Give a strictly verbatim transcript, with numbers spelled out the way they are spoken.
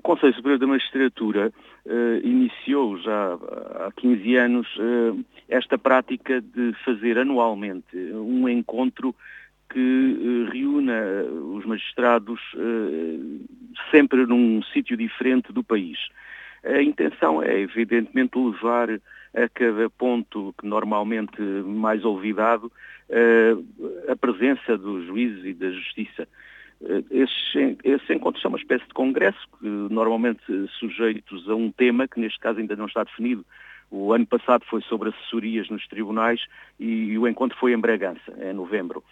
Conselho Superior da Magistratura eh, iniciou já há quinze anos eh, esta prática de fazer anualmente um encontro que eh, reúna os magistrados eh, sempre num sítio diferente do país. A intenção é, evidentemente, levar a cada ponto que normalmente mais olvidado eh, a presença dos juízes e da justiça. Esses, esses encontros são uma espécie de congresso, que, normalmente sujeitos a um tema que neste caso ainda não está definido. O ano passado foi sobre assessorias nos tribunais e, e o encontro foi em Bragança, em novembro.